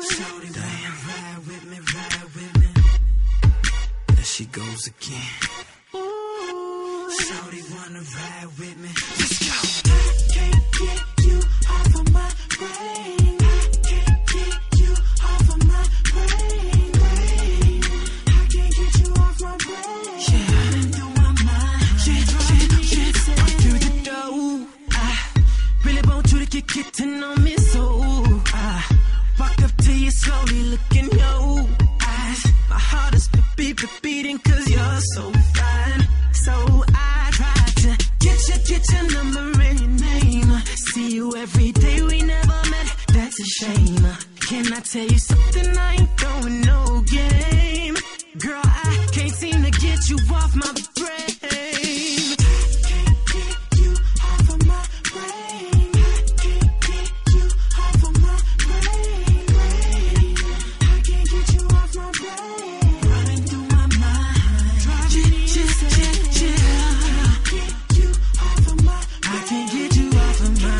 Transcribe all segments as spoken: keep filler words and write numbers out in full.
Shawty wanna ride with me, ride with me. There she goes again. Shawty wanna ride with me. Let's go. I can't get you off of my brain. I can't get you off of my brain. brain. I can't get you off my brain. Yeah, running through my mind. Yeah, yeah, yeah. Walk through the door. I really want you to get getting on me, so I walk up to you slowly, look in your eyes. My heart is beat, beat, beating 'cause you're so fine. So I try to get you, get your number and your name. See you every day, we never met, that's a shame. Can I tell you something? I ain't throwing no game. Girl, I can't seem to get you off my brain. I can't get you off of my brain. I can't get you off of my brain. brain. I can't get you off my brain. Running through my mind. Driving me insane. I can't get you off of my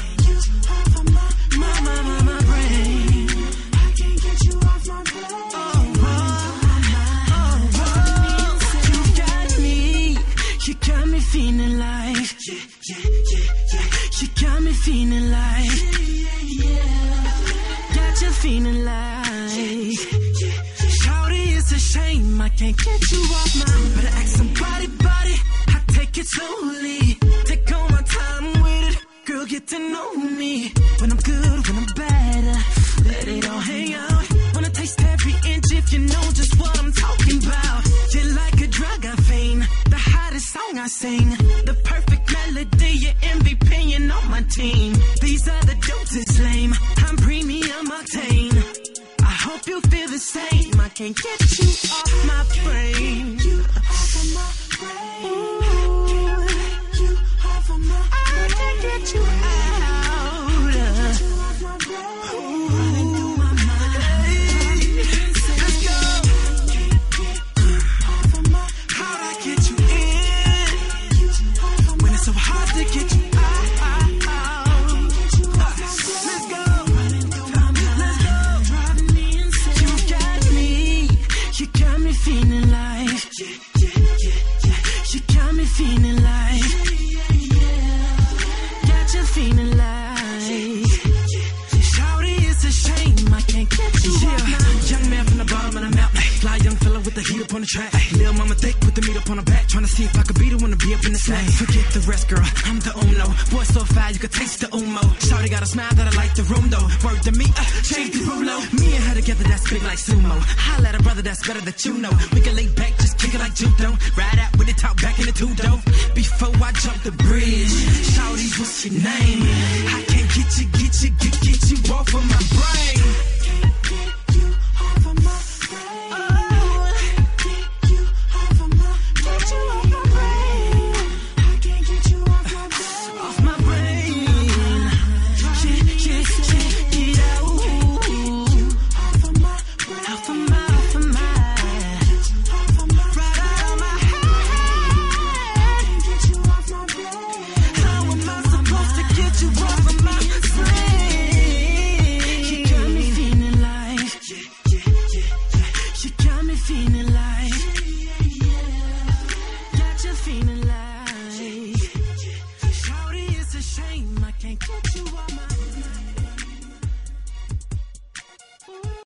my, my, my, my brain. I can't get you off my brain. Oh, oh, oh, oh. You got me. You got me feeling like. Yeah, yeah, yeah, yeah. You got me feeling like. Yeah, yeah. Got you feeling like. Yeah, yeah, yeah. Shawty, it's a shame I can't get you off my. Better ask somebody, body. I take it slowly. Take all my time with it. Girl, get to know me. When I'm good, when I'm bad, let it all hang out. Wanna taste every inch if you know just what I'm talking about. You're like a drug I fiend, the hottest song I sing, the perfect melody, your M V P and on my team. These other dudes is lame, I'm premium octane. I hope you feel the same. I can't get you off my brain. You off of my brain. I can't get you out. Get you off my brain. Running through my mind. Let's go. How'd I get you in when it's so hard to get you out? Let's go. Let's go. You got me. You got me feeling like. You got me feeling like. Feeling like. Shawty, it's a shame I can't get you yeah. off now. Young man from the bottom of the map. Fly young fella with the heat up on the track. Lil' mama thick with the meat up on her back. Trying to see if I could beat her when the be up in the snack. Forget the rest, girl, I'm the uno. Boy so fat you could taste the umo. Shawty got a smile that I like the room though. Word to me, uh, change the rulo. Me and her together, that's big like sumo. Holla at a brother, that's better that you know. We can lay back, just kick it like judo. Ride out with the top back in the two dough. Before I jump the bridge, Shawty, what's your name? I can't